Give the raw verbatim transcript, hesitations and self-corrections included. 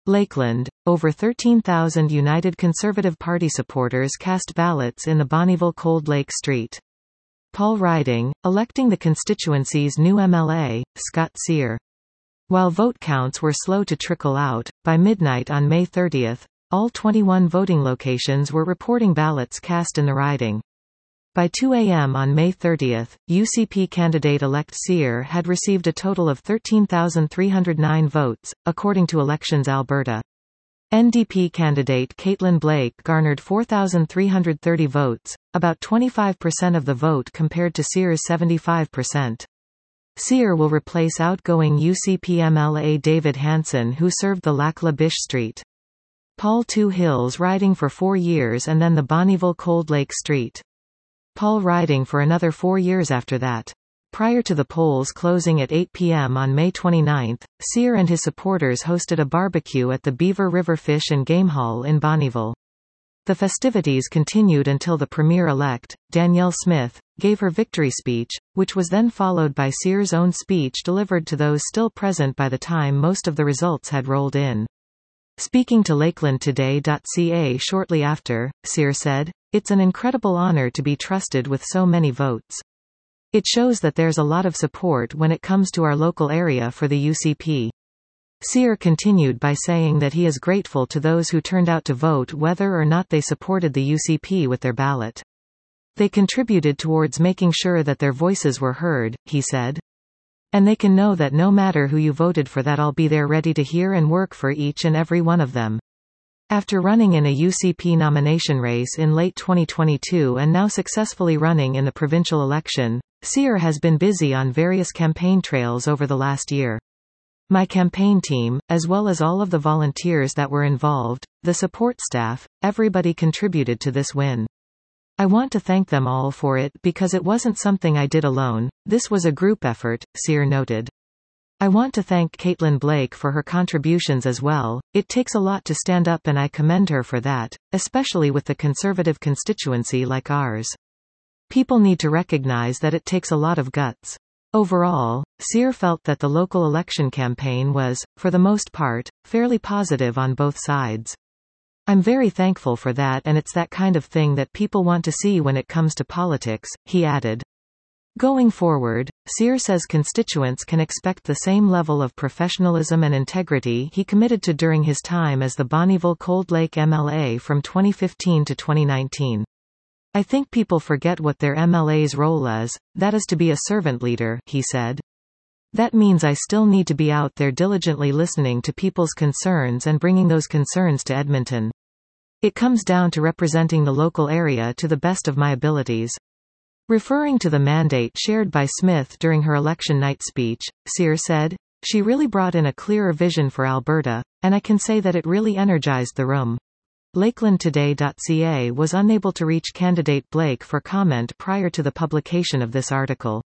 Lakeland, over thirteen thousand United Conservative Party supporters cast ballots in the Bonnyville Cold Lake Street. Paul Riding, electing the constituency's new M L A, Scott Sear. While vote counts were slow to trickle out, by midnight on May thirtieth, all twenty-one voting locations were reporting ballots cast in the riding. By two A M on May thirtieth, U C P candidate-elect Sear had received a total of thirteen thousand three hundred nine votes, according to Elections Alberta. N D P candidate Caitlin Blake garnered four thousand three hundred thirty votes, about twenty-five percent of the vote compared to Sear's seventy-five percent. Sear will replace outgoing U C P M L A David Hanson, who served the Lac La Biche Street. Paul Two Hills riding for four years and then the Bonnyville Cold Lake Street. Paul riding for another four years after that. Prior to the polls closing at eight P M on May twenty-ninth, Sear and his supporters hosted a barbecue at the Beaver River Fish and Game Hall in Bonnyville. The festivities continued until the Premier-elect, Danielle Smith, gave her victory speech, which was then followed by Sear's own speech delivered to those still present by the time most of the results had rolled in. Speaking to Lakeland Today dot C A shortly after, Sear said, "It's an incredible honor to be trusted with so many votes. It shows that there's a lot of support when it comes to our local area for the U C P." Sear continued by saying that he is grateful to those who turned out to vote whether or not they supported the U C P with their ballot. They contributed towards making sure that their voices were heard, he said. And they can know that no matter who you voted for, that I'll be there ready to hear and work for each and every one of them. After running in a U C P nomination race in late twenty twenty-two and now successfully running in the provincial election, Sear has been busy on various campaign trails over the last year. "My campaign team, as well as all of the volunteers that were involved, the support staff, everybody contributed to this win. I want to thank them all for it because it wasn't something I did alone, this was a group effort," Sear noted. "I want to thank Caitlin Blake for her contributions as well. It takes a lot to stand up and I commend her for that, especially with the conservative constituency like ours. People need to recognize that it takes a lot of guts." Overall, Sear felt that the local election campaign was, for the most part, fairly positive on both sides. "I'm very thankful for that, and it's that kind of thing that people want to see when it comes to politics," he added. Going forward, Sear says constituents can expect the same level of professionalism and integrity he committed to during his time as the Bonnyville Cold Lake M L A from twenty fifteen to twenty nineteen. "I think people forget what their M L A's role is, that is to be a servant leader," he said. "That means I still need to be out there diligently listening to people's concerns and bringing those concerns to Edmonton. It comes down to representing the local area to the best of my abilities." Referring to the mandate shared by Smith during her election night speech, Sear said, "She really brought in a clearer vision for Alberta, and I can say that it really energized the room." Lakeland Today dot C A was unable to reach candidate Blake for comment prior to the publication of this article.